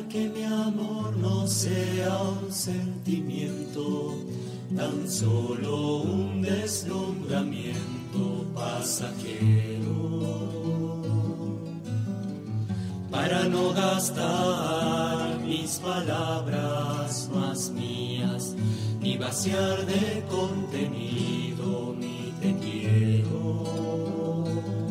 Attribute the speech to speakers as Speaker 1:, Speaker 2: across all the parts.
Speaker 1: que mi amor no sea un sentimiento, tan solo un deslumbramiento pasajero. Para no gastar mis palabras más mías, ni vaciar de contenido mi te quiero.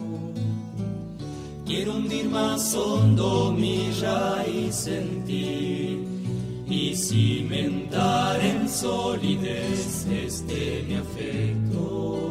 Speaker 1: Quiero hundir más hondo mi raíz en ti y cimentar en solidez este mi afecto.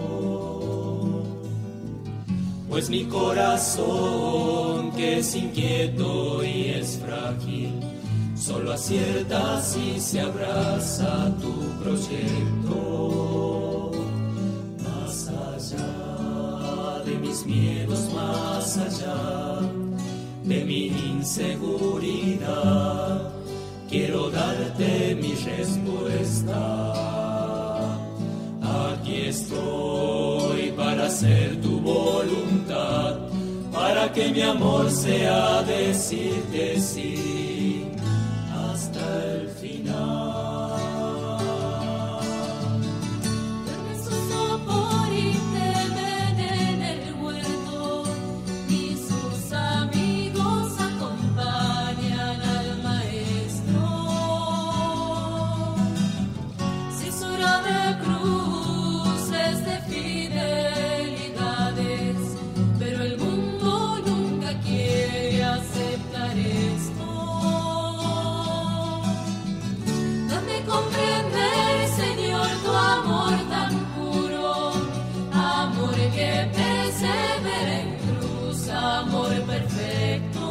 Speaker 1: Pues mi corazón, que es inquieto y es frágil, solo acierta si se abraza a tu proyecto. Más allá de mis miedos, más allá de mi inseguridad, quiero darte mi respuesta. Aquí estoy para hacer tu voluntad, para que mi amor sea decirte sí hasta el final.
Speaker 2: Dame su sopor y temen en el huerto, y sus amigos acompañan al maestro. Si es hora de cruces, de fidelidades, pero el mundo nunca quiere aceptar esto. Dame comprender, Señor, tu amor tan puro, amor que persevera en cruz, amor perfecto.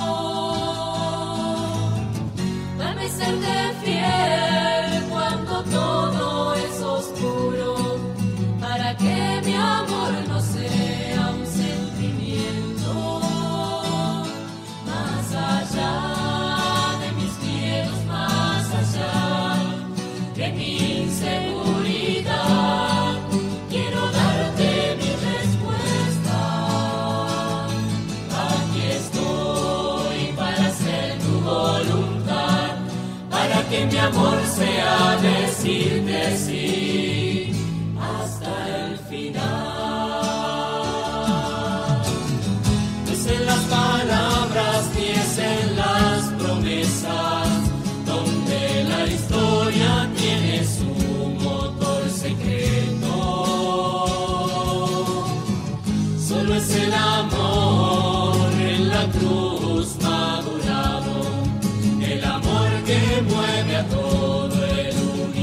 Speaker 2: Dame serte fiel cuando todo es oscuro, para que mi amor no sea un sentimiento. Más allá de mis miedos, más allá de mi inseguridad, quiero darte mi respuesta. Aquí estoy para hacer tu voluntad, para que mi amor sea decirte sí hasta el final. No es en las palabras ni es en las promesas donde la historia tiene su motor secreto. Solo es el amor en la cruz madurado, el amor que mueve a todo el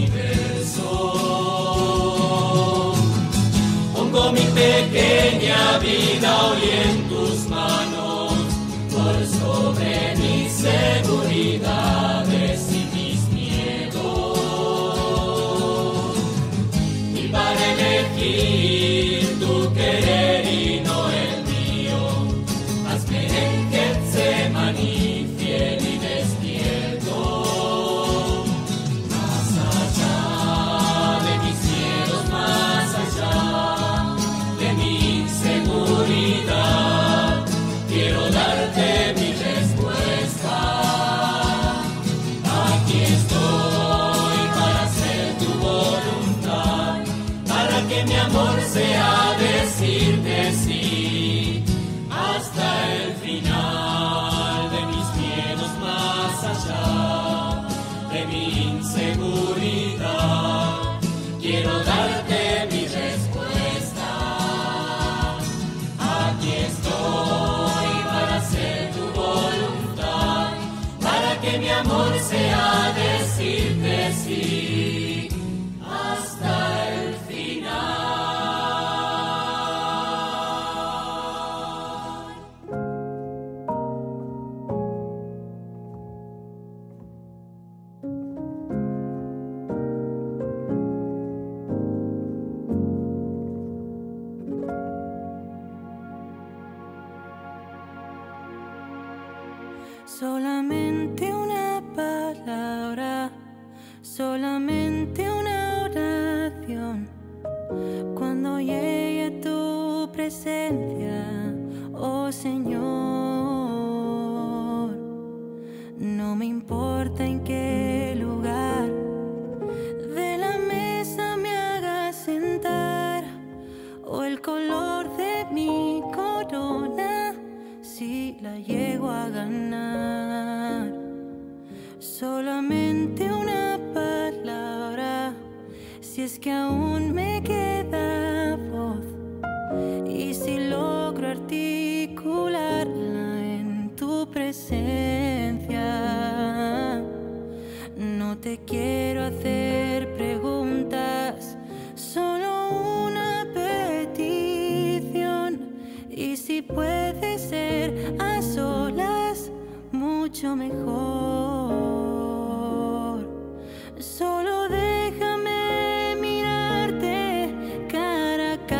Speaker 2: universo. Pongo mi pequeña vida hoy en tus manos, por sobre mis seguridades y mis miedos. Y para elegir tu querer y no el mío, hazme en Getsemaní fiel y despierto. Más allá de mis miedos, más allá de mi inseguridad, quiero darte mi respuesta. Aquí estoy para hacer tu voluntad, para que mi amor sea decirte sí hasta el final. De mis miedos, más allá de mi inseguridad, quiero darte mi respuesta. Aquí estoy para hacer tu voluntad, para que mi amor sea decirte sí hasta el final.
Speaker 3: Solamente una palabra, solamente una oración. Cuando llegue a tu presencia, oh Señor, no me importa en qué lugar de la mesa me hagas sentar, o el color de mi corona, si la llego a ganar. Solamente una palabra, si es que aún me queda voz, y si logro articularla en tu presencia. No te quiero hacer preguntas, solo una petición, y si puede ser a solas, mucho mejor. Solo déjame mirarte cara a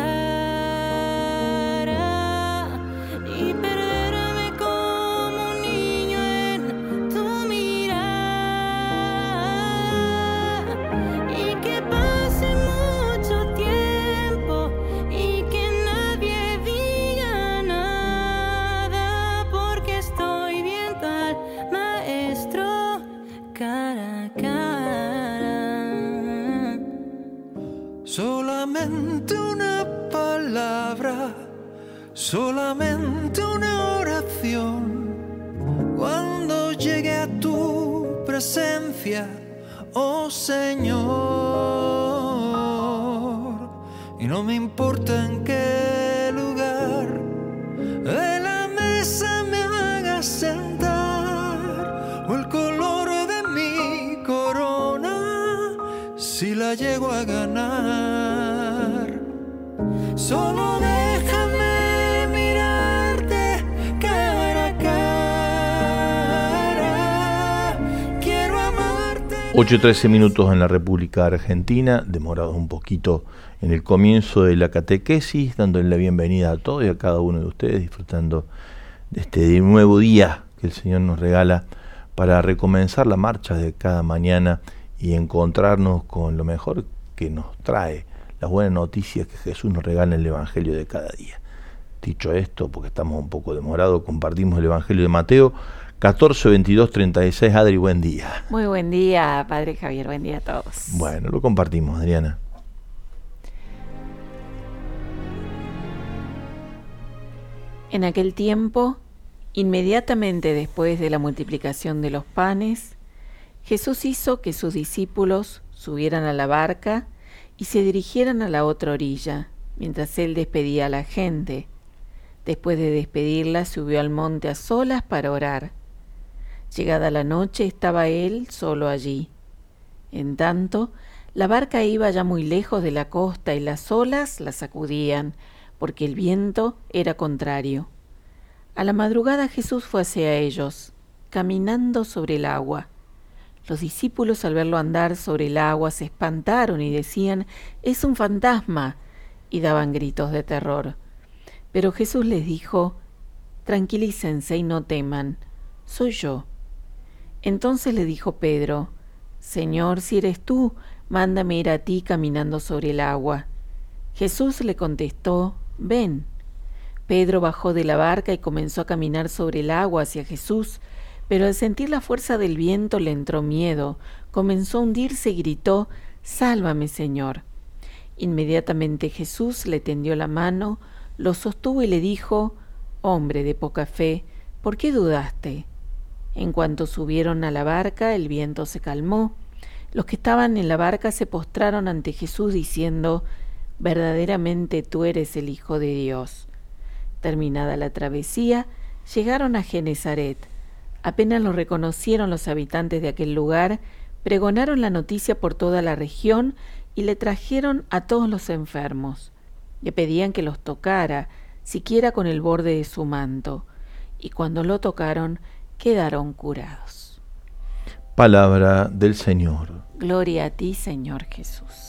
Speaker 3: cara y perderme como un niño en tu mirada, y que pase mucho tiempo y que nadie diga nada, porque estoy viendo al maestro cara a cara.
Speaker 4: Solamente una palabra, solamente una oración, cuando llegue a tu presencia, oh Señor. Y no me importa en qué lugar de la mesa me hagas sentar, o el color de mi corona, si la llego a ganar. Solo déjame mirarte cara a cara. Quiero amarte.
Speaker 5: 8:13 minutos en la República Argentina, demorados un poquito en el comienzo de la catequesis, dándole la bienvenida a todos y a cada uno de ustedes, disfrutando de este nuevo día que el Señor nos regala para recomenzar la marcha de cada mañana y encontrarnos con lo mejor que nos trae, las buenas noticias que Jesús nos regala en el Evangelio de cada día. Dicho esto, porque estamos un poco demorados, compartimos el Evangelio de Mateo 14, 22, 36. Adri, buen día.
Speaker 6: Muy buen día, Padre Javier, buen día a todos.
Speaker 5: Bueno, lo compartimos, Adriana.
Speaker 6: En aquel tiempo, inmediatamente después de la multiplicación de los panes, Jesús hizo que sus discípulos subieran a la barca y se dirigieran a la otra orilla, mientras él despedía a la gente. Después de despedirla, subió al monte a solas para orar. Llegada la noche, estaba él solo allí. En tanto, la barca iba ya muy lejos de la costa y las olas la sacudían, porque el viento era contrario. A la madrugada Jesús fue hacia ellos, caminando sobre el agua. Los discípulos, al verlo andar sobre el agua, se espantaron y decían: «¡Es un fantasma!», y daban gritos de terror. Pero Jesús les dijo: «Tranquilícense y no teman, soy yo». Entonces le dijo Pedro: «Señor, si eres tú, mándame ir a ti caminando sobre el agua». Jesús le contestó: «Ven». Pedro bajó de la barca y comenzó a caminar sobre el agua hacia Jesús, pero al sentir la fuerza del viento le entró miedo, comenzó a hundirse y gritó: «¡Sálvame, Señor!». Inmediatamente Jesús le tendió la mano, lo sostuvo y le dijo: «Hombre de poca fe, ¿por qué dudaste?». En cuanto subieron a la barca, el viento se calmó. Los que estaban en la barca se postraron ante Jesús diciendo: «Verdaderamente tú eres el Hijo de Dios». Terminada la travesía, llegaron a Genezaret. Apenas lo reconocieron los habitantes de aquel lugar, pregonaron la noticia por toda la región y le trajeron a todos los enfermos. Le pedían que los tocara, siquiera con el borde de su manto, y cuando lo tocaron, quedaron curados.
Speaker 5: Palabra del Señor.
Speaker 6: Gloria a ti, Señor Jesús.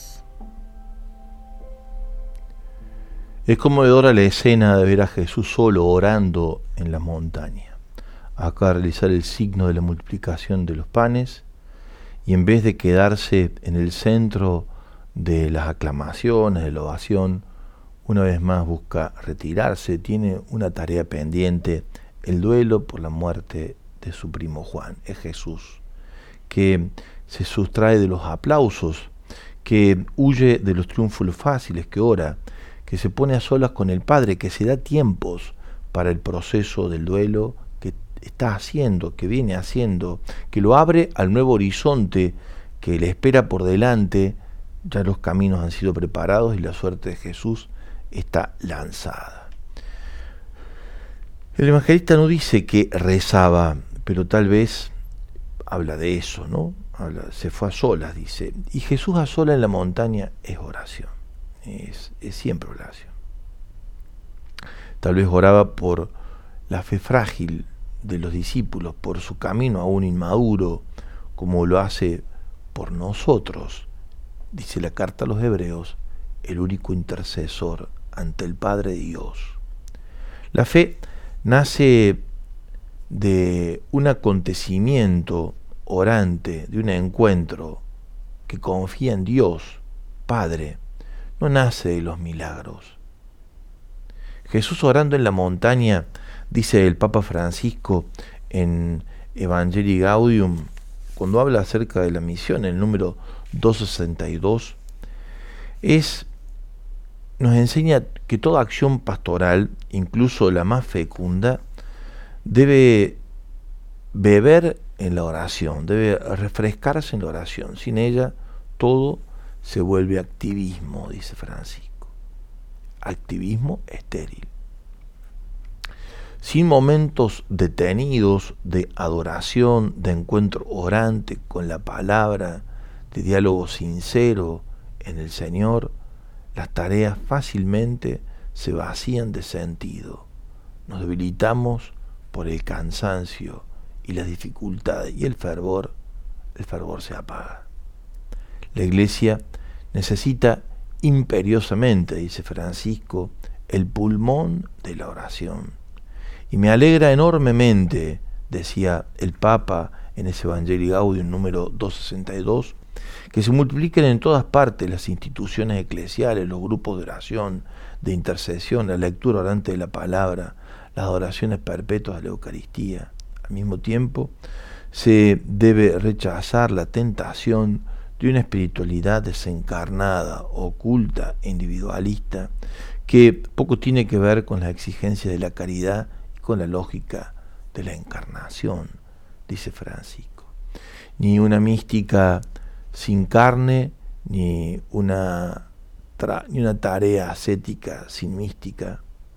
Speaker 5: Es conmovedora la escena de ver a Jesús solo orando en la montaña. Acaba de realizar el signo de la multiplicación de los panes y en vez de quedarse en el centro de las aclamaciones, de la ovación, una vez más busca retirarse. Tiene una tarea pendiente, el duelo por la muerte de su primo Juan. Es Jesús que se sustrae de los aplausos, que huye de los triunfos fáciles, que ora, que se pone a solas con el Padre, que se da tiempos para el proceso del duelo que está haciendo, que viene haciendo, que lo abre al nuevo horizonte que le espera por delante. Ya los caminos han sido preparados y la suerte de Jesús está lanzada. El evangelista no dice que rezaba, pero tal vez habla de eso, ¿no? Se fue a solas, dice. Y Jesús a solas en la montaña es oración, es siempre oración. Tal vez oraba por la fe frágil de los discípulos, por su camino aún inmaduro, como lo hace por nosotros. Dice la carta a los Hebreos, el único intercesor ante el Padre Dios. La fe nace de un acontecimiento orante, de un encuentro que confía en Dios, Padre, no nace de los milagros. Jesús orando en la montaña, dice el Papa Francisco en Evangelii Gaudium, cuando habla acerca de la misión, en el número 262, nos enseña que toda acción pastoral, incluso la más fecunda, debe beber en la oración, debe refrescarse en la oración. Sin ella, todo se vuelve activismo, dice Francisco. Activismo estéril. Sin momentos detenidos de adoración, de encuentro orante con la palabra, de diálogo sincero en el Señor, las tareas fácilmente se vacían de sentido. Nos debilitamos por el cansancio y las dificultades, y el fervor se apaga. La Iglesia necesita imperiosamente, dice Francisco, el pulmón de la oración. Y me alegra enormemente, decía el Papa en ese Evangelii Gaudium número 262, que se multipliquen en todas partes las instituciones eclesiales, los grupos de oración, de intercesión, la lectura orante de la palabra, las adoraciones perpetuas de la Eucaristía. Al mismo tiempo, se debe rechazar la tentación de una espiritualidad desencarnada, oculta e individualista, que poco tiene que ver con las exigencias de la caridad y con la lógica de la encarnación, dice Francisco. Ni una mística sin carne, ni una tarea ascética sin mística.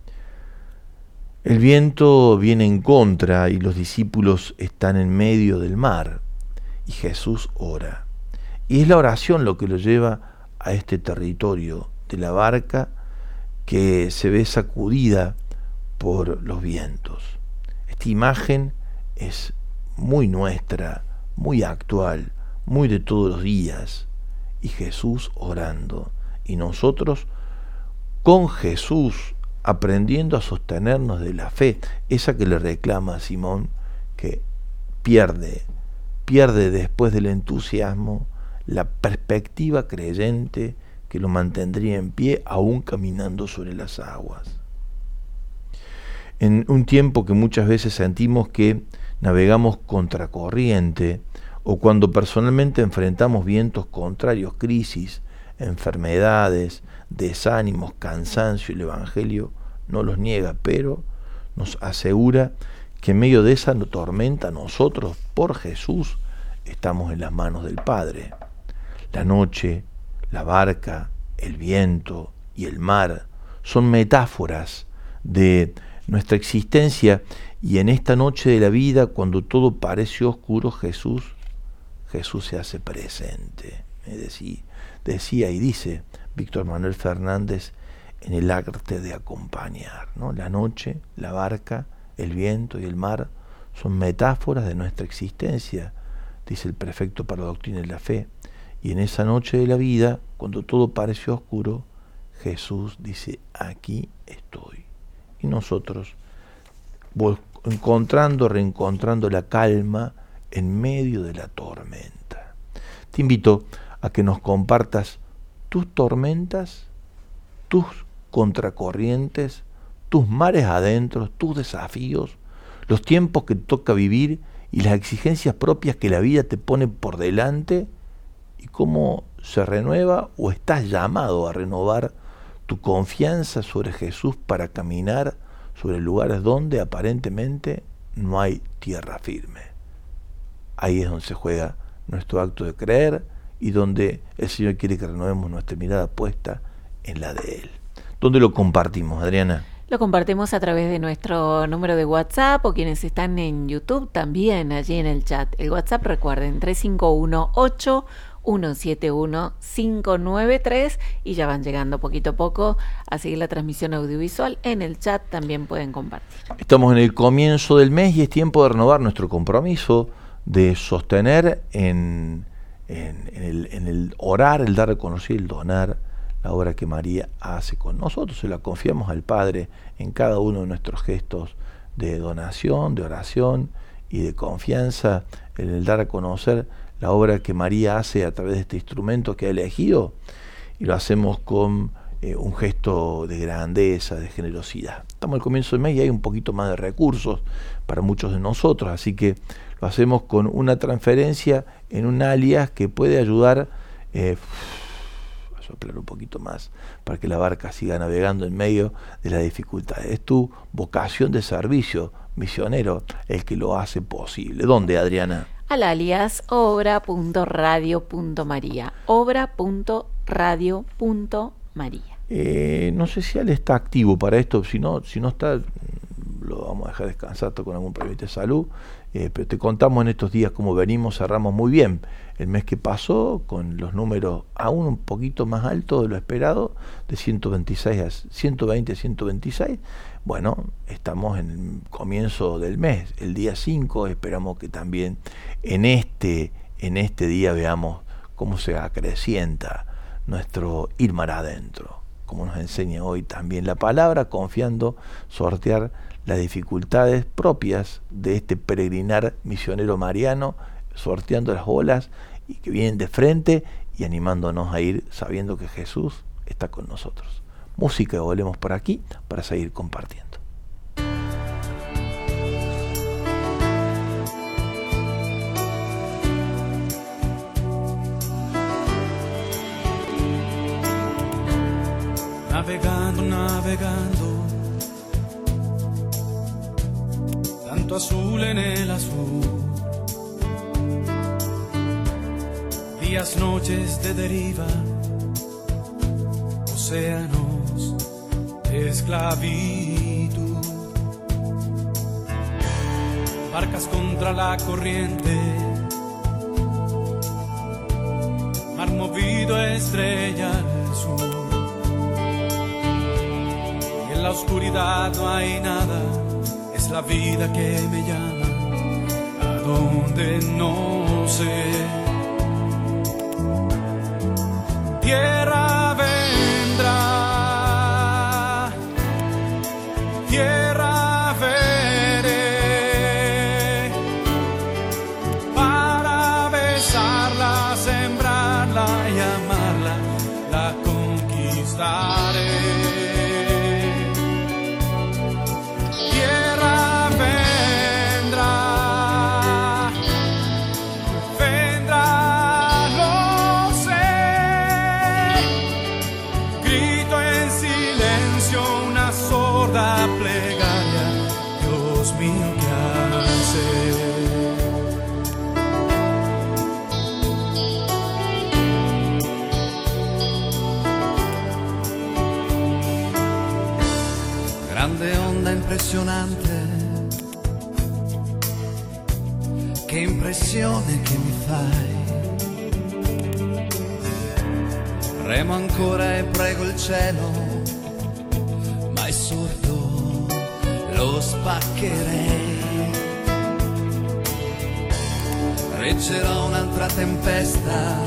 Speaker 5: El viento viene en contra y los discípulos están en medio del mar y Jesús ora. Y es la oración lo que lo lleva a este territorio de la barca que se ve sacudida por los vientos. Esta imagen es muy nuestra, muy actual, muy de todos los días, y Jesús orando, y nosotros con Jesús aprendiendo a sostenernos de la fe, esa que le reclama a Simón, que pierde después del entusiasmo la perspectiva creyente que lo mantendría en pie aún caminando sobre las aguas. En un tiempo que muchas veces sentimos que navegamos contracorriente, o cuando personalmente enfrentamos vientos contrarios, crisis, enfermedades, desánimos, cansancio, el Evangelio no los niega, pero nos asegura que en medio de esa tormenta nosotros, por Jesús, estamos en las manos del Padre. La noche, la barca, el viento y el mar son metáforas de nuestra existencia, y en esta noche de la vida, cuando todo parece oscuro, Jesús se hace presente. Decía y dice Víctor Manuel Fernández en El arte de acompañar, ¿no? La noche, la barca, el viento y el mar son metáforas de nuestra existencia, dice el prefecto para la doctrina de la fe. Y en esa noche de la vida, cuando todo parece oscuro, Jesús dice, aquí estoy. Y nosotros, reencontrando la calma en medio de la tormenta. Te invito a que nos compartas tus tormentas, tus contracorrientes, tus mares adentro, tus desafíos, los tiempos que toca vivir y las exigencias propias que la vida te pone por delante y cómo se renueva o estás llamado a renovar tu confianza sobre Jesús para caminar sobre lugares donde aparentemente no hay tierra firme. Ahí es donde se juega nuestro acto de creer y donde el Señor quiere que renovemos nuestra mirada puesta en la de Él. ¿Dónde lo compartimos, Adriana?
Speaker 6: Lo compartimos a través de nuestro número de WhatsApp, o quienes están en YouTube también allí en el chat. El WhatsApp, recuerden, 351-8171-593, y ya van llegando poquito a poco a seguir la transmisión audiovisual. En el chat también pueden compartir.
Speaker 5: Estamos en el comienzo del mes y es tiempo de renovar nuestro compromiso de sostener en el orar, el dar a conocer, el donar la obra que María hace con nosotros. Se la confiamos al Padre en cada uno de nuestros gestos de donación, de oración y de confianza, en el dar a conocer la obra que María hace a través de este instrumento que ha elegido, y lo hacemos con un gesto de grandeza, de generosidad. Estamos al comienzo del mes y hay un poquito más de recursos para muchos de nosotros, así que lo hacemos con una transferencia en un alias que puede ayudar a soplar un poquito más para que la barca siga navegando en medio de las dificultades. Es tu vocación de servicio misionero el que lo hace posible. ¿Dónde, Adriana?
Speaker 6: Al alias obra.radio.maría. Obra.radio.maría.
Speaker 5: No sé si él está activo para esto, si no está, lo vamos a dejar descansar con algún problema de salud, pero te contamos en estos días cómo venimos. Cerramos muy bien el mes que pasó con los números aún un poquito más altos de lo esperado, de 126 a 120 a 126. Bueno, estamos en el comienzo del mes, el día 5, esperamos que también en este día veamos cómo se acrecienta nuestro ir mar adentro, como nos enseña hoy también la palabra, confiando sortear las dificultades propias de este peregrinar misionero mariano, sorteando las olas y que vienen de frente y animándonos a ir sabiendo que Jesús está con nosotros. Música, volvemos por aquí para seguir compartiendo.
Speaker 1: Navegando, tanto azul en el azul, días, noches de deriva, océanos de esclavitud, barcas contra la corriente, mar movido, estrella al sur. En la oscuridad no hay nada, es la vida que me llama, a donde no sé. Tierra vendrá, tierra veré, para besarla, sembrarla y amarla, la conquistaré. Impressionante, che impressione che mi fai. Remo ancora e prego il cielo, ma è sordo, lo spaccherei. Reggerò un'altra tempesta,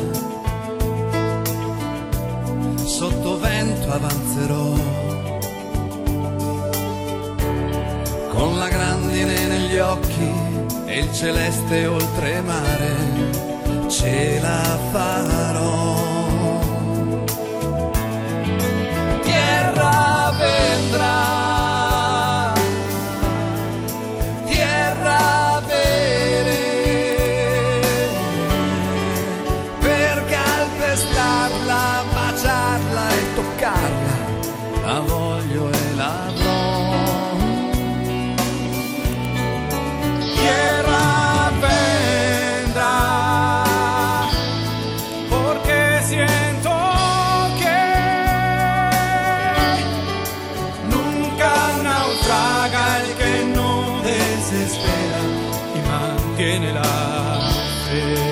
Speaker 1: sotto vento avanzerò, con la grandine negli occhi e il celeste oltremare, ce la farò. Tierra vendrà, tierra verrà,
Speaker 4: desespera y mantiene la fe.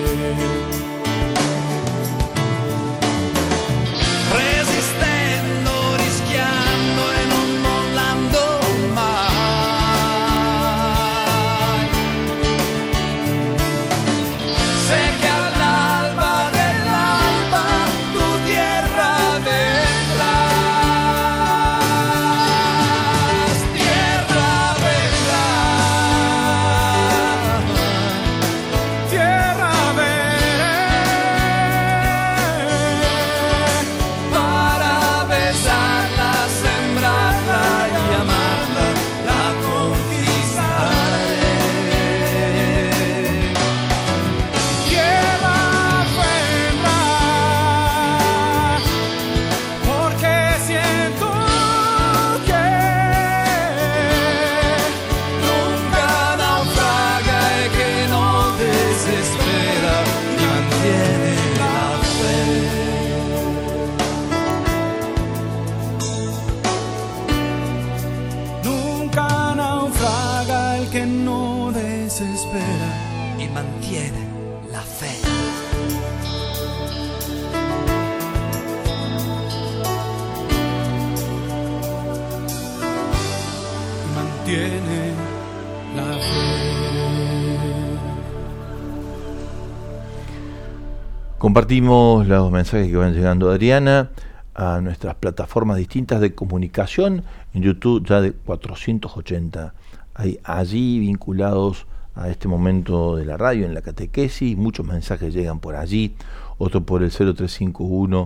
Speaker 5: Compartimos los mensajes que van llegando, Adriana, a nuestras plataformas distintas de comunicación. En YouTube ya de 480 hay allí vinculados a este momento de la radio, en la catequesis. Muchos mensajes llegan por allí, otro por el 0351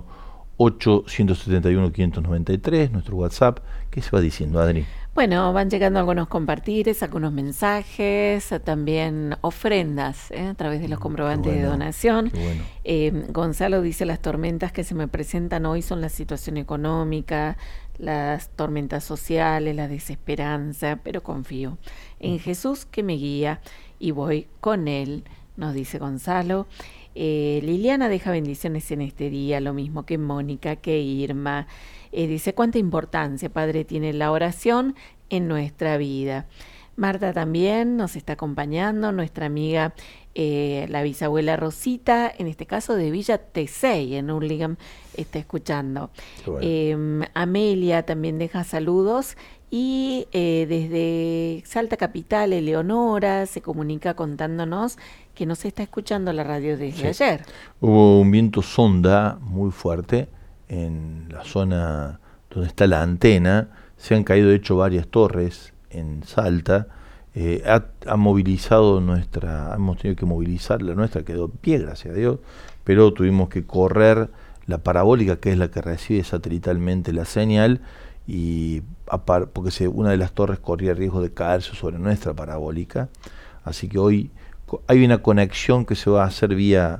Speaker 5: 871 593, nuestro WhatsApp. ¿Qué se va diciendo, Adri?
Speaker 6: Bueno, van llegando algunos compartires, algunos mensajes, también ofrendas a través de los comprobantes de donación. Bueno. Gonzalo dice: las tormentas que se me presentan hoy son la situación económica, las tormentas sociales, la desesperanza, pero confío en Jesús que me guía y voy con Él, nos dice Gonzalo. Liliana deja bendiciones en este día, lo mismo que Mónica, que Irma. Dice: cuánta importancia, Padre, tiene la oración en nuestra vida. Marta también nos está acompañando, nuestra amiga, la bisabuela Rosita, en este caso de Villa Tesey, en Hurlingham, está escuchando. Bueno. Amelia también deja saludos. Y desde Salta Capital, Eleonora se comunica contándonos que nos está escuchando la radio desde ayer.
Speaker 5: Hubo un viento sonda muy fuerte en la zona donde está la antena. Se han caído de hecho varias torres en Salta. Ha movilizado hemos tenido que movilizar la nuestra, quedó en pie, gracias a Dios, pero tuvimos que correr la parabólica, que es la que recibe satelitalmente la señal, y porque una de las torres corría riesgo de caerse sobre nuestra parabólica. Así que hoy hay una conexión que se va a hacer vía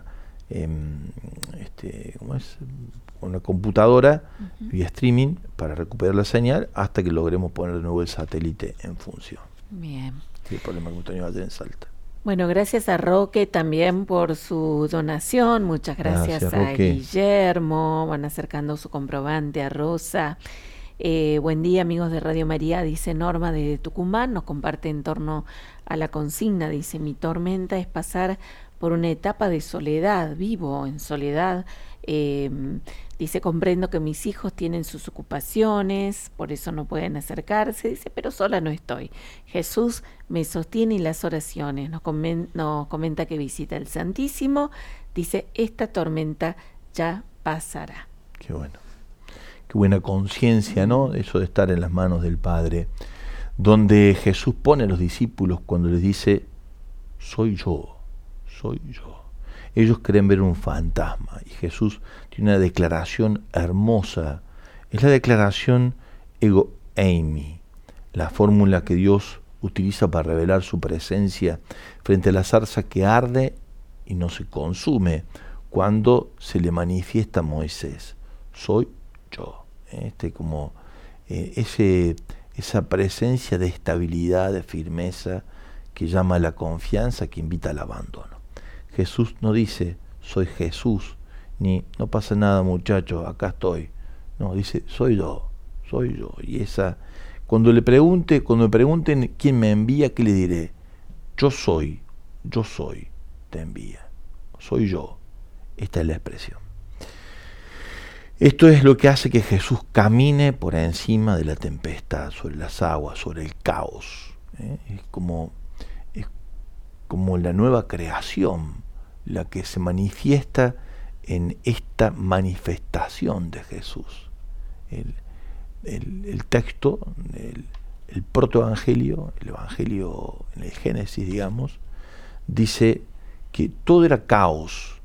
Speaker 5: una computadora, vía streaming, para recuperar la señal hasta que logremos poner de nuevo el satélite en función.
Speaker 6: Bien.
Speaker 5: Sí, el problema que hemos tenido ayer en Salta.
Speaker 6: Bueno, gracias a Roque también por su donación. Muchas gracias a Guillermo. Van acercando su comprobante, a Rosa. Buen día, amigos de Radio María, dice Norma de Tucumán, nos comparte en torno a la consigna, dice: mi tormenta es pasar por una etapa de soledad, vivo en soledad, dice: comprendo que mis hijos tienen sus ocupaciones, por eso no pueden acercarse, dice, pero sola no estoy, Jesús me sostiene y las oraciones, nos comenta que visita el Santísimo, dice: esta tormenta ya pasará.
Speaker 5: Qué bueno. Qué buena conciencia, ¿no? Eso de estar en las manos del Padre, donde Jesús pone a los discípulos cuando les dice: soy yo, soy yo. Ellos creen ver un fantasma y Jesús tiene una declaración hermosa. Es la declaración ego eimi, la fórmula que Dios utiliza para revelar su presencia frente a la zarza que arde y no se consume cuando se le manifiesta a Moisés: soy yo. Esa presencia de estabilidad, de firmeza, que llama a la confianza, que invita al abandono. Jesús no dice: soy Jesús, ni no pasa nada, muchachos, acá estoy. No, dice: soy yo, soy yo. Y esa Cuando me pregunten quién me envía, ¿qué le diré? Yo soy, te envía. Soy yo. Esta es la expresión. Esto es lo que hace que Jesús camine por encima de la tempestad, sobre las aguas, sobre el caos. Es como la nueva creación, la que se manifiesta en esta manifestación de Jesús. El texto, el protoevangelio, el evangelio en el Génesis, digamos, dice que todo era caos,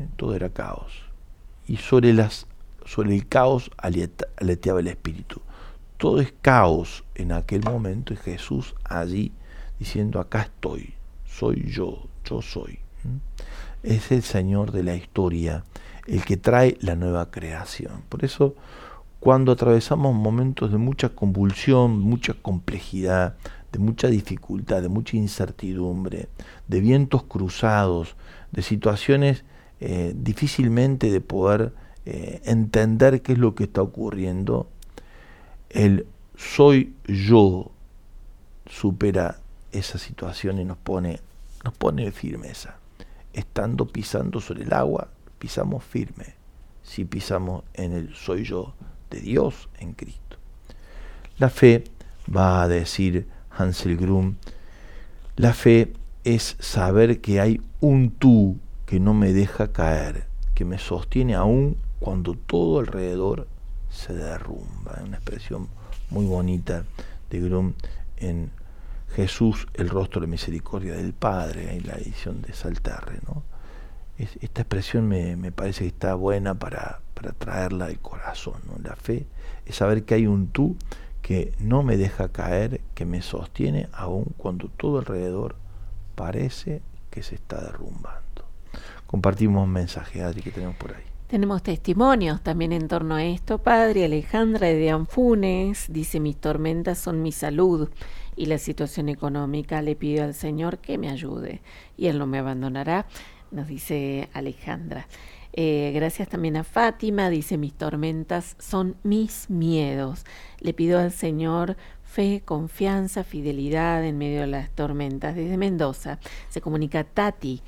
Speaker 5: y sobre el caos aleteaba el Espíritu. Todo es caos en aquel momento, y Jesús allí diciendo: acá estoy, soy yo soy. Es el Señor de la historia, el que trae la nueva creación. Por eso, cuando atravesamos momentos de mucha convulsión, mucha complejidad, de mucha dificultad, de mucha incertidumbre, de vientos cruzados, de situaciones difícilmente de poder entender qué es lo que está ocurriendo, el soy yo supera esa situación y nos pone firmeza. Estando pisando sobre el agua, pisamos firme. Si pisamos en el soy yo de Dios en Cristo. La fe, va a decir Hansel Grum, la fe es saber que hay un tú que no me deja caer, que me sostiene aún cuando todo alrededor se derrumba. Una expresión muy bonita de Grum en Jesús, el rostro de misericordia del Padre, en la edición de Salterre, ¿no? Esta expresión me parece que está buena para traerla al corazón, ¿no? La fe es saber que hay un tú que no me deja caer, que me sostiene aún cuando todo alrededor parece que se está derrumbando. Compartimos un mensaje, Adri, que tenemos por ahí.
Speaker 6: Tenemos testimonios también en torno a esto. Padre Alejandra de Anfunes dice: mis tormentas son mi salud y la situación económica. Le pido al Señor que me ayude y Él no me abandonará, nos dice Alejandra. Gracias también a Fátima, dice: mis tormentas son mis miedos. Le pido al Señor fe, confianza, fidelidad en medio de las tormentas. Desde Mendoza se comunica Tati.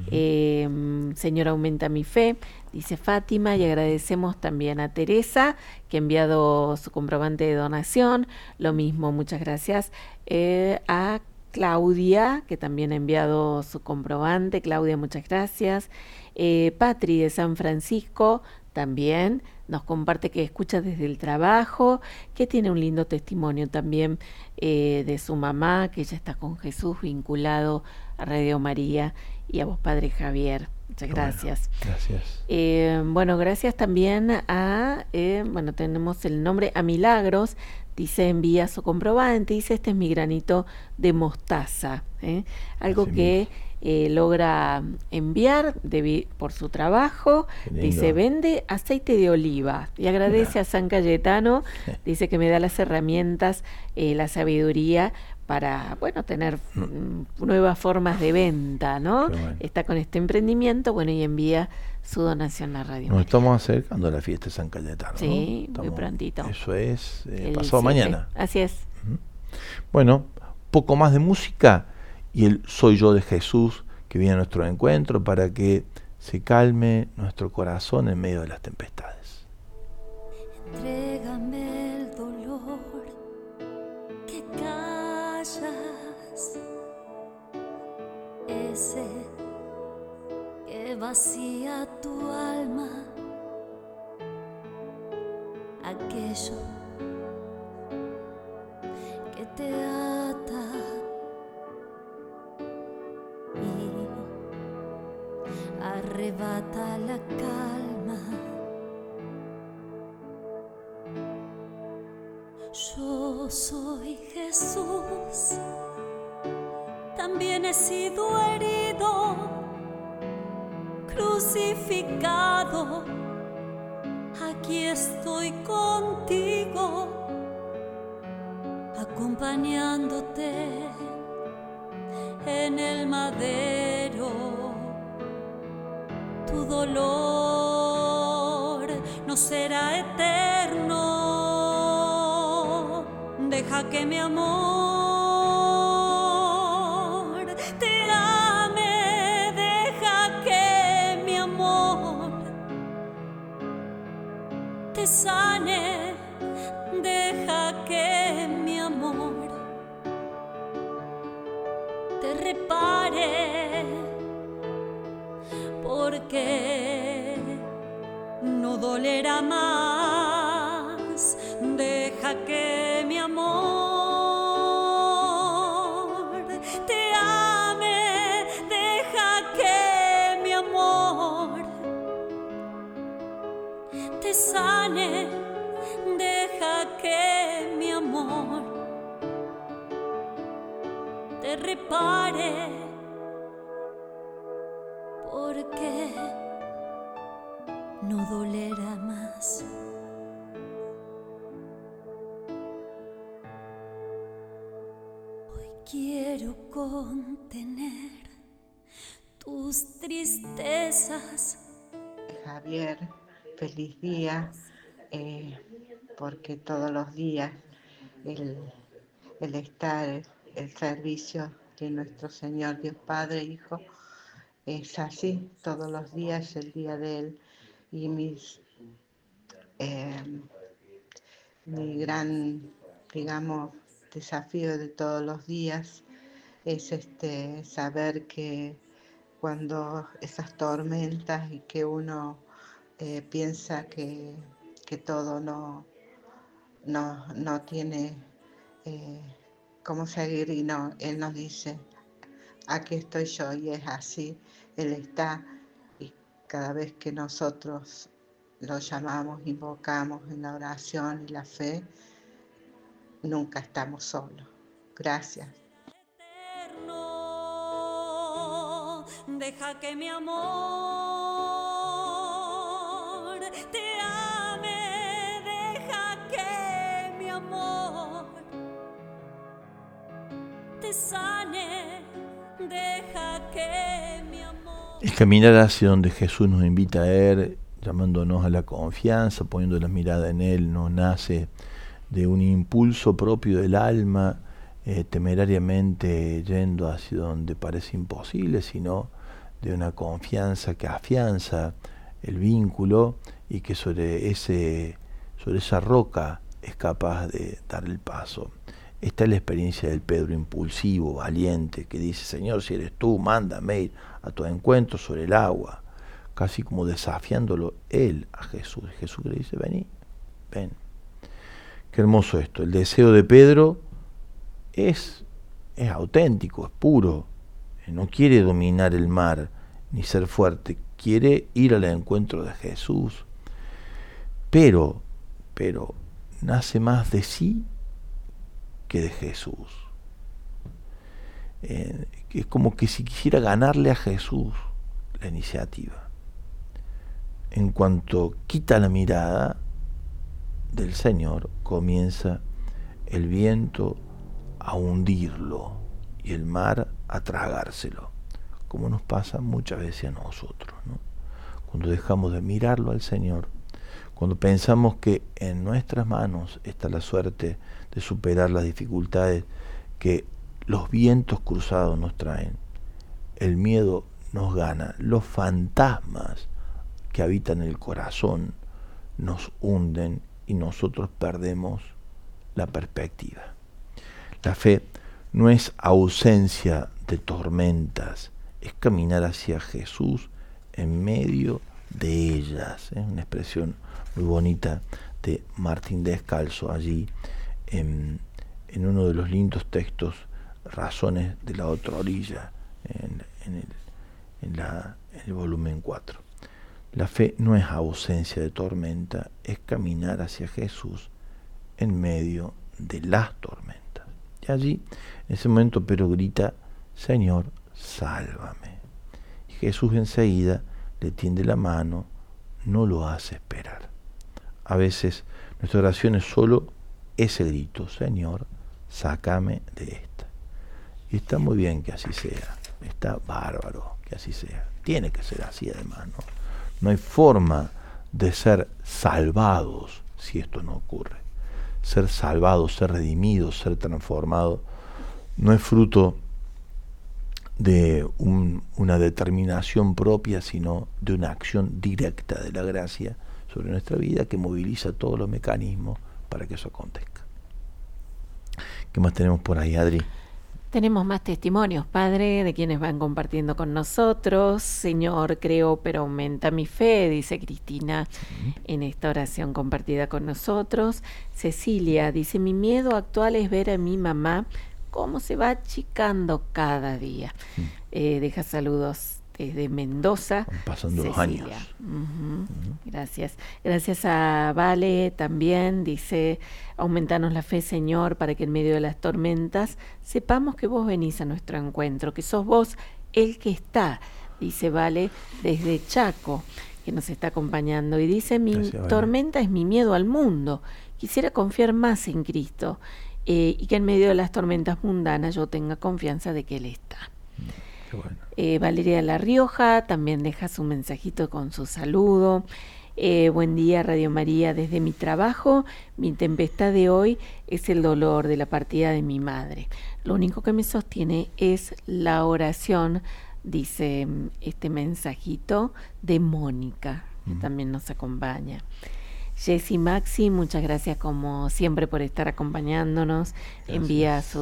Speaker 6: Señor, aumenta mi fe, dice Fátima, y agradecemos también a Teresa, que ha enviado su comprobante de donación. Lo mismo, muchas gracias. A Claudia, que también ha enviado su comprobante. Claudia, muchas gracias. Patri de San Francisco también nos comparte que escucha desde el trabajo, que tiene un lindo testimonio también de su mamá, que ella está con Jesús, vinculado a Radio María, y a vos, Padre Javier. Muchas gracias.
Speaker 5: Bueno, gracias.
Speaker 6: Gracias también a, tenemos el nombre, a Milagros. Dice, envía su comprobante, dice: este es mi granito de mostaza. Algo así que logra enviar por su trabajo. Dice: vende aceite de oliva. Y agradece a San Cayetano. Dice que me da las herramientas, la sabiduría para, tener nuevas formas de venta, ¿no? Bueno. Está con este emprendimiento, y envía su donación a Radio.
Speaker 5: Nos estamos acercando a la fiesta de San Cayetano,
Speaker 6: sí,
Speaker 5: ¿no?
Speaker 6: Muy prontito.
Speaker 5: Eso es pasado mañana.
Speaker 6: Así es.
Speaker 5: Bueno, poco más de música y el Soy Yo de Jesús, que viene a nuestro encuentro para que se calme nuestro corazón en medio de las tempestades.
Speaker 3: Entrégame el dolor que callas, ese que vacía tu alma, aquello que te ata y arrebata la calma. Yo soy Jesús, también he sido herido, crucificado. Aquí estoy contigo, acompañándote en el madero. Tu dolor no será eterno. Deja deja que mi amor te ame, deja que mi amor te sane, deja que mi amor te repare, porque no dolerá más. Deja que mi amor te ame, deja que mi amor te sane, deja que mi amor te repare, porque no dolerá más. Hoy quiero contener tus tristezas.
Speaker 7: Javier, feliz día, porque todos los días el estar, el servicio de nuestro Señor Dios Padre, Hijo, es así, todos los días el día de Él. Y mi gran, digamos, desafío de todos los días es saber que cuando esas tormentas y que uno piensa que todo no tiene cómo seguir, y no, Él nos dice, aquí estoy yo, y es así, Él está, y cada vez que nosotros lo llamamos, invocamos en la oración y la fe, nunca estamos solos. Gracias.
Speaker 3: Eterno, deja que mi amor te ame, deja que mi amor te sane, deja que mi amor.
Speaker 5: El caminar hacia donde Jesús nos invita a ir, llamándonos a la confianza, poniendo la mirada en Él, no nace de un impulso propio del alma, temerariamente yendo hacia donde parece imposible, sino de una confianza que afianza el vínculo y que sobre esa roca es capaz de dar el paso. Esta es la experiencia del Pedro impulsivo, valiente, que dice, Señor, si eres tú, mándame ir a tu encuentro sobre el agua, casi como desafiándolo él a Jesús. Jesús le dice, vení, ven. Qué hermoso esto. El deseo de Pedro es auténtico, es puro. No quiere dominar el mar ni ser fuerte, quiere ir al encuentro de Jesús. Pero nace más de sí que de Jesús. Es como que si quisiera ganarle a Jesús la iniciativa. En cuanto quita la mirada del Señor, comienza el viento a hundirlo y el mar a tragárselo, como nos pasa muchas veces a nosotros, ¿no? Cuando dejamos de mirarlo al Señor, cuando pensamos que en nuestras manos está la suerte de superar las dificultades que los vientos cruzados nos traen, el miedo nos gana, los fantasmas que habitan el corazón nos hunden y nosotros perdemos la perspectiva. La fe no es ausencia de tormentas, es caminar hacia Jesús en medio de ellas. Es una expresión muy bonita de Martín Descalzo allí en uno de los lindos textos, Razones de la otra orilla, en el volumen 4. La fe no es ausencia de tormenta, es caminar hacia Jesús en medio de las tormentas. Y allí, en ese momento, Pedro grita, Señor, sálvame. Y Jesús enseguida le tiende la mano, no lo hace esperar. A veces nuestra oración es solo ese grito, Señor, sácame de esta. Y está muy bien que así sea, está bárbaro que así sea. Tiene que ser así además, ¿no? No hay forma de ser salvados si esto no ocurre. ser salvado, ser redimido, ser transformado, no es fruto de una determinación propia, sino de una acción directa de la gracia sobre nuestra vida que moviliza todos los mecanismos para que eso acontezca. ¿Qué más tenemos por ahí, Adri?
Speaker 6: Tenemos más testimonios, Padre, de quienes van compartiendo con nosotros. Señor, creo, pero aumenta mi fe, dice Cristina en esta oración compartida con nosotros. Cecilia dice, mi miedo actual es ver a mi mamá cómo se va achicando cada día. Deja saludos desde Mendoza.
Speaker 5: Van pasando
Speaker 6: Cecilia.
Speaker 5: los años.
Speaker 6: Gracias. Gracias a Vale también. Dice, aumentanos la fe, Señor, para que en medio de las tormentas sepamos que vos venís a nuestro encuentro, que sos vos el que está, dice Vale desde Chaco, que nos está acompañando. Y dice,
Speaker 5: Gracias,
Speaker 6: tormenta es mi miedo al mundo. Quisiera confiar más en Cristo y que en medio de las tormentas mundanas yo tenga confianza de que Él está.
Speaker 5: Qué bueno.
Speaker 6: Valeria La Rioja también deja su mensajito con su saludo. Buen día, Radio María. Desde mi trabajo, mi tempestad de hoy es el dolor de la partida de mi madre. Lo único que me sostiene es la oración, dice este mensajito de Mónica, que también nos acompaña. Jessy Maxi, muchas gracias como siempre por estar acompañándonos. Gracias. Envían su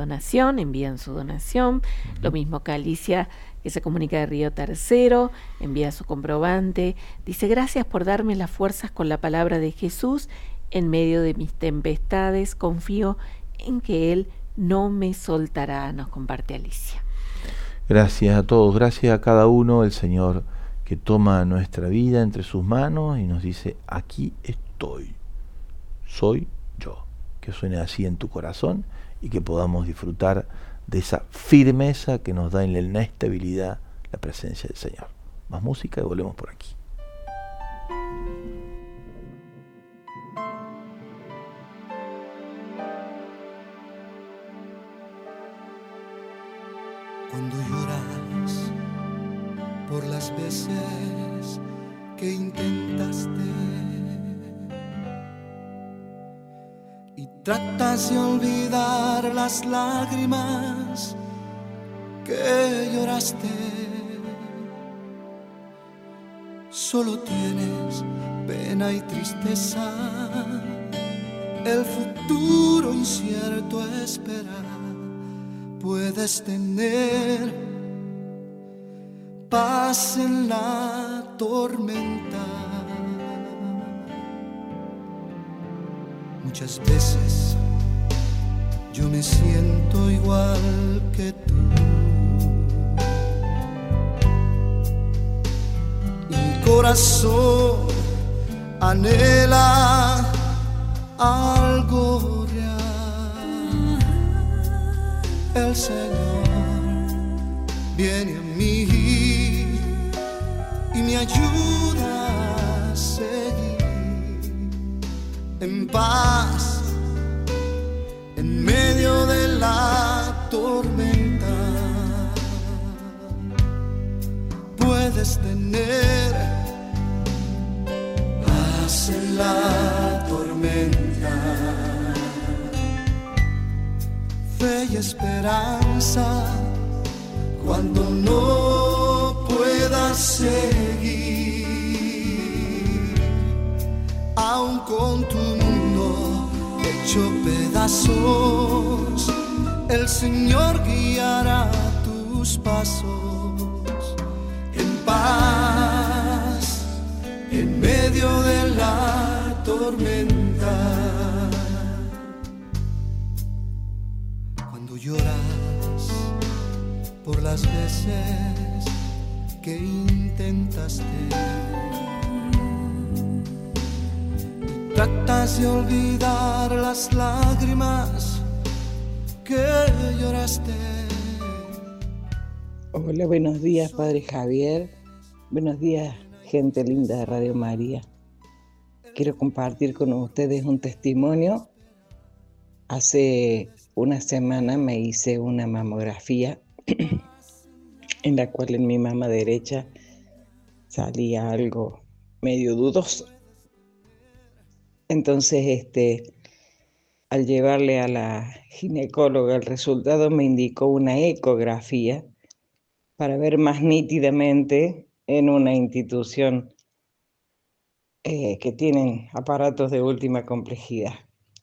Speaker 6: donación. Lo mismo que Alicia, que se comunica de Río Tercero, envía su comprobante. Dice, gracias por darme las fuerzas con la palabra de Jesús. En medio de mis tempestades, confío en que Él no me soltará, nos comparte Alicia.
Speaker 5: Gracias a todos, gracias a cada uno, el Señor que toma nuestra vida entre sus manos y nos dice, aquí estoy, soy yo. Que suene así en tu corazón y que podamos disfrutar de esa firmeza que nos da en la inestabilidad la presencia del Señor. Más música y volvemos por aquí.
Speaker 8: Cuando lloras por las veces que intentaste y tratas de olvidar las lágrimas que lloraste, solo tienes pena y tristeza, el futuro incierto espera. Puedes tener paz en la tormenta. Muchas veces yo me siento igual que tú. Mi corazón anhela algo real. El Señor viene a mí y me ayuda a seguir en paz en medio de la tormenta. Puedes tener paz en la tormenta, fe y esperanza cuando no puedas seguir, aun con tu mundo hecho pedazos, el Señor guiará tus pasos en paz en medio de la tormenta. Cuando lloras por las veces que intentaste y tratas de olvidar las lágrimas que lloraste.
Speaker 9: Hola, buenos días, Padre Javier. Buenos días, gente linda de Radio María. Quiero compartir con ustedes un testimonio. Hace una semana me hice una mamografía en la cual en mi mama derecha salía algo medio dudoso. Entonces al llevarle a la ginecóloga el resultado, me indicó una ecografía para ver más nítidamente en una institución que tienen aparatos de última complejidad.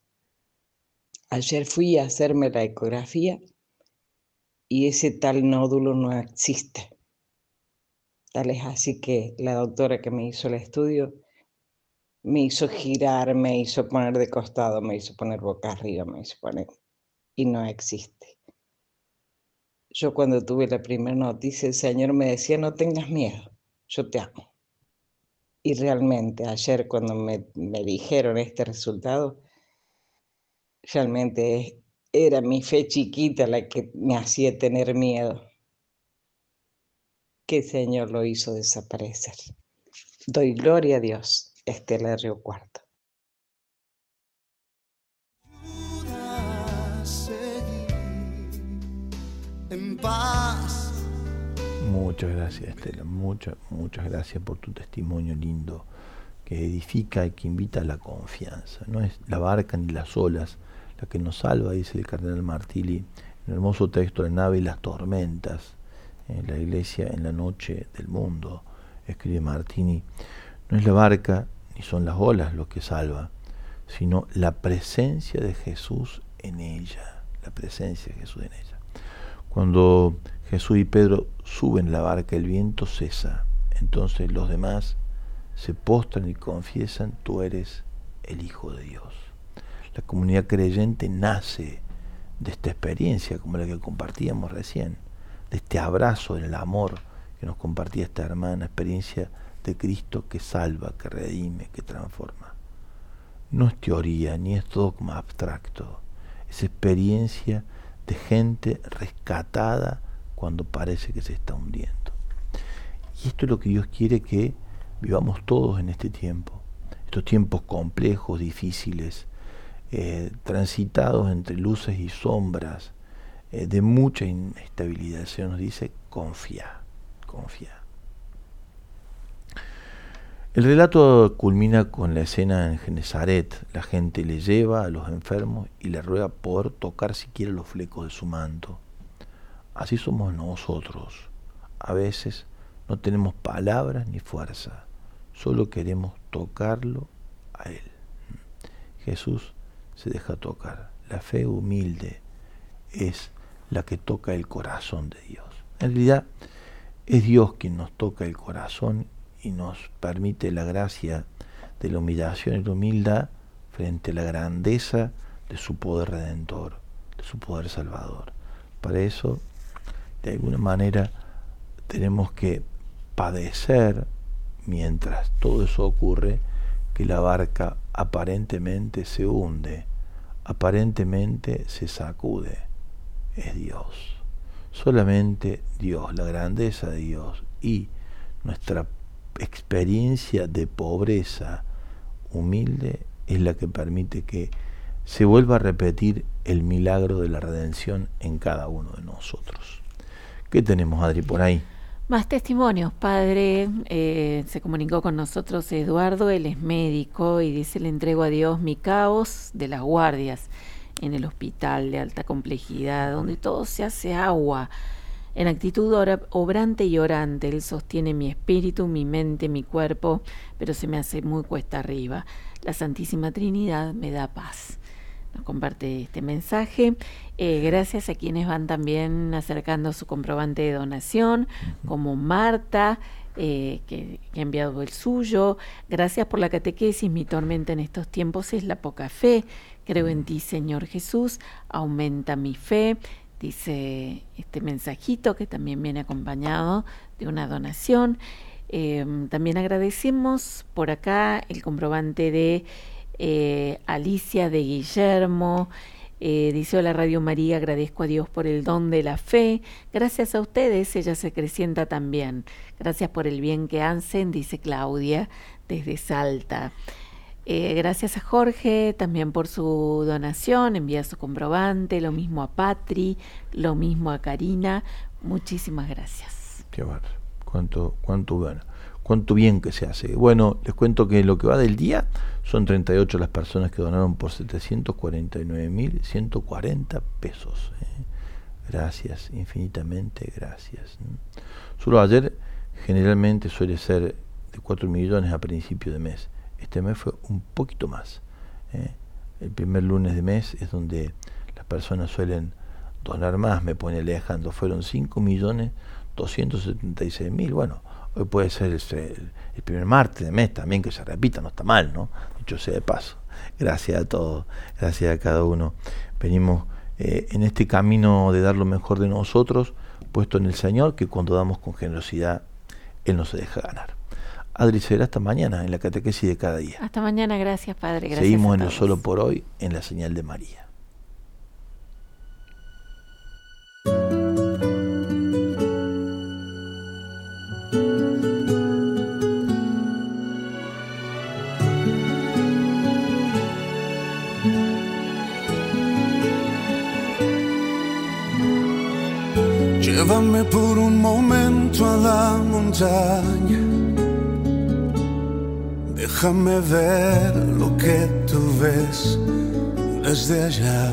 Speaker 9: Ayer fui a hacerme la ecografía y ese tal nódulo no existe. Tal es así que la doctora que me hizo el estudio me hizo girar, me hizo poner de costado, me hizo poner boca arriba, me hizo poner... y no existe. Yo cuando tuve la primera noticia, el Señor me decía, no tengas miedo, yo te amo. Y realmente ayer cuando me dijeron este resultado, realmente era mi fe chiquita la que me hacía tener miedo. Que el Señor lo hizo desaparecer. Doy gloria a Dios, Estela Río Cuarto.
Speaker 8: En paz.
Speaker 5: Muchas gracias, Estela, muchas gracias por tu testimonio lindo, que edifica y que invita a la confianza. No es la barca ni las olas la que nos salva, dice el cardenal Martilli en el hermoso texto de Nave y las tormentas, en la iglesia en la noche del mundo, escribe Martini. No es la barca ni son las olas lo que salva, sino la presencia de Jesús en ella, la presencia de Jesús en ella. Cuando Jesús y Pedro suben la barca, el viento cesa. Entonces los demás se postran y confiesan, tú eres el Hijo de Dios. La comunidad creyente nace de esta experiencia, como la que compartíamos recién, de este abrazo del amor que nos compartía esta hermana, experiencia de Cristo que salva, que redime, que transforma. No es teoría, ni es dogma abstracto, es experiencia de gente rescatada cuando parece que se está hundiendo. Y esto es lo que Dios quiere que vivamos todos en este tiempo, estos tiempos complejos, difíciles, transitados entre luces y sombras, de mucha inestabilidad. El Señor nos dice, confía, confía. El relato culmina con la escena en Genesaret. La gente le lleva a los enfermos y le ruega poder tocar siquiera los flecos de su manto. Así somos nosotros. A veces no tenemos palabras ni fuerza, solo queremos tocarlo a Él. Jesús se deja tocar. La fe humilde es la que toca el corazón de Dios. En realidad es Dios quien nos toca el corazón y nos permite la gracia de la humillación y la humildad frente a la grandeza de su poder redentor, de su poder salvador. Para eso, de alguna manera, tenemos que padecer, mientras todo eso ocurre, que la barca aparentemente se hunde, aparentemente se sacude. Es Dios, solamente Dios, la grandeza de Dios y nuestra experiencia de pobreza humilde es la que permite que se vuelva a repetir el milagro de la redención en cada uno de nosotros. ¿Qué tenemos, Adri, por ahí?
Speaker 6: Más testimonios, padre. Se comunicó con nosotros Eduardo, él es médico y dice, le entrego a Dios mi caos de las guardias en el hospital de alta complejidad, donde todo se hace agua. En actitud obrante y orante, Él sostiene mi espíritu, mi mente, mi cuerpo, pero se me hace muy cuesta arriba. La Santísima Trinidad me da paz. Nos comparte este mensaje. Gracias a quienes van también acercando su comprobante de donación, como Marta, que ha enviado el suyo. Gracias por la catequesis. Mi tormenta en estos tiempos es la poca fe. Creo en ti, Señor Jesús. Aumenta mi fe. Dice este mensajito que también viene acompañado de una donación. También agradecemos por acá el comprobante de Alicia de Guillermo. Dice, hola Radio María, agradezco a Dios por el don de la fe. Gracias a ustedes, ella se acrecienta también. Gracias por el bien que hacen, dice Claudia desde Salta. Gracias a Jorge también por su donación, envía su comprobante, lo mismo a Patri, lo mismo a Karina, muchísimas gracias.
Speaker 5: Qué bueno, cuánto cuánto bien que se hace. Bueno, les cuento que lo que va del día son 38 las personas que donaron por 749.140 pesos. Gracias, infinitamente gracias. Solo ayer generalmente suele ser de 4 millones a principio de mes. Este mes fue un poquito más. El primer lunes de mes es donde las personas suelen donar más, me pone Alejandro. Fueron 5.276.000. Bueno, hoy puede ser el primer martes de mes también, que se repita, no está mal, ¿no? Dicho sea de paso. Gracias a todos, gracias a cada uno. Venimos en este camino de dar lo mejor de nosotros, puesto en el Señor, que cuando damos con generosidad, Él nos deja ganar. Adri, será hasta mañana en la catequesis de cada día.
Speaker 6: Hasta mañana, gracias Padre. Gracias.
Speaker 5: Seguimos en el Solo por Hoy, en la señal de María.
Speaker 8: Llévame por un momento a la montaña, déjame ver lo que tú ves desde allá.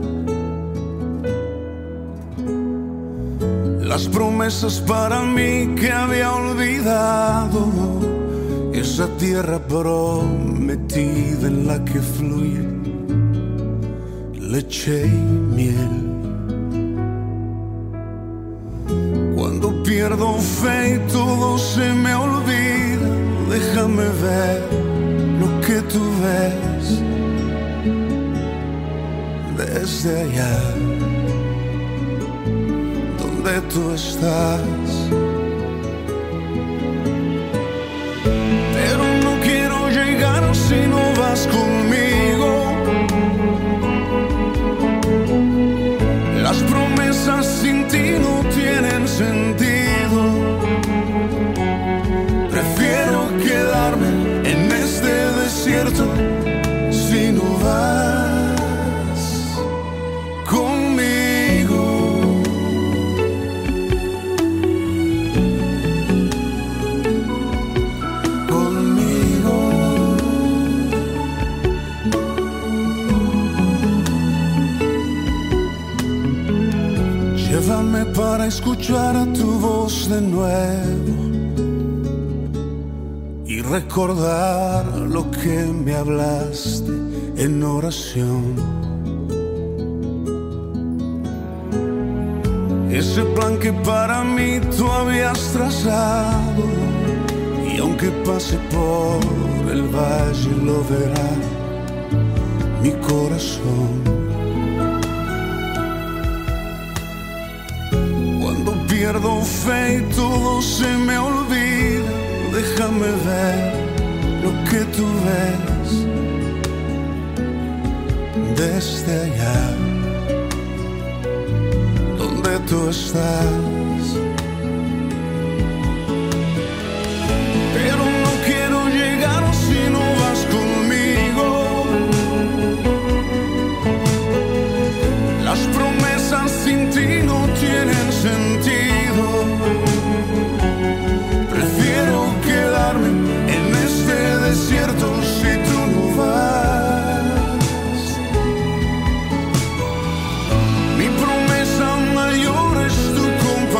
Speaker 8: Las promesas para mí que había olvidado, esa tierra prometida en la que fluye leche y miel. Cuando pierdo fe y todo se me olvida, déjame ver lo que tú ves desde allá, donde tú estás. Pero no quiero llegar si no vas conmigo. Las promesas sin ti no tienen sentido. Prefiero quedarme en este desierto si no vas conmigo. Conmigo. Llévame para escuchar tu voz de nuevo y recordar lo que me hablaste en oración. Ese plan que para mí tú habías trazado, y aunque pase por el valle lo verá mi corazón. Pierdo fe y todo se me olvida, déjame ver lo que tú ves desde allá, donde tú estás. Pero no quiero llegar si no vas conmigo. Las promesas sin ti no tienen sentido. Prefiero quedarme en este desierto si tú no vas. Mi promesa mayor es tu compañía.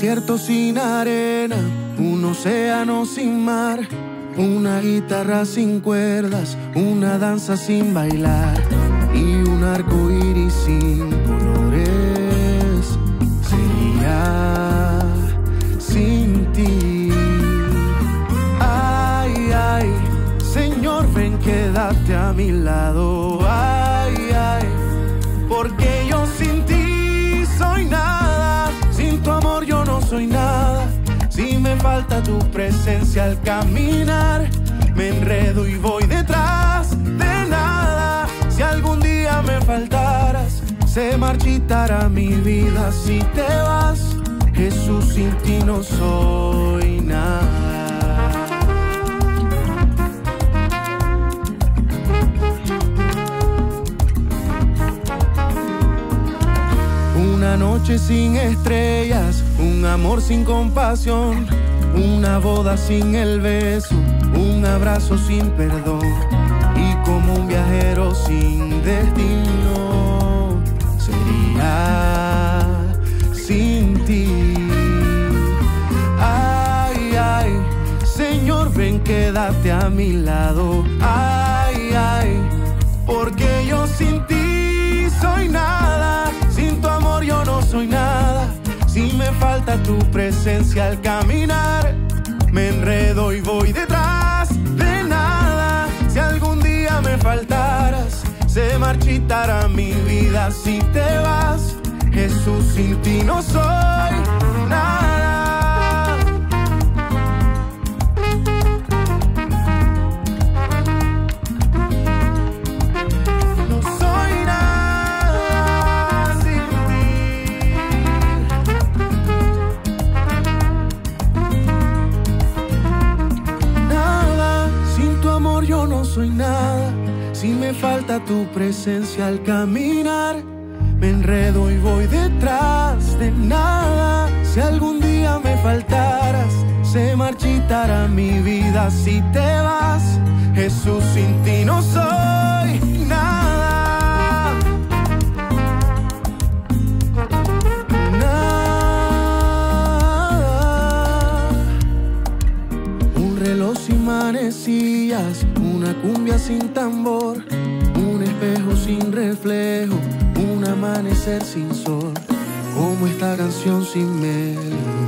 Speaker 8: desierto sin arena, un océano sin mar, una guitarra sin cuerdas, una danza sin bailar y un arco iris sin colores. Sería sin ti. Ay, ay, Señor, ven, quédate a mi lado. Ay, ay, porque yo sin ti soy nada, sin tu amor yo no soy nada. Si me falta tu presencia al caminar, me enredo y voy detrás de nada. Si algún día me faltaras, se marchitará mi vida si te vas. Jesús, sin ti no soy nada. Una noche sin estrellas, un amor sin compasión, una boda sin el beso, un abrazo sin perdón, y como un viajero sin destino, sería sin ti. Ay, ay, Señor, ven, quédate a mi lado. Ay, ay, porque yo sin ti soy nada, sin tu amor yo no soy nada. Si me falta tu presencia al caminar, me enredo y voy detrás de nada. Si algún día me faltaras, se marchitará mi vida si te vas. Jesús, sin ti no soy nada. No soy nada sin ti. Nada, sin tu amor yo no soy nada. Si me falta tu presencia al caminar, me enredo y voy detrás de nada. Si algún día me faltaras, se marchitará mi vida si te vas. Jesús, sin ti no soy nada. Nada. Un reloj sin manecillas, una cumbia sin tambor, un espejo sin reflejo, un amanecer sin sol, como esta canción sin melodía.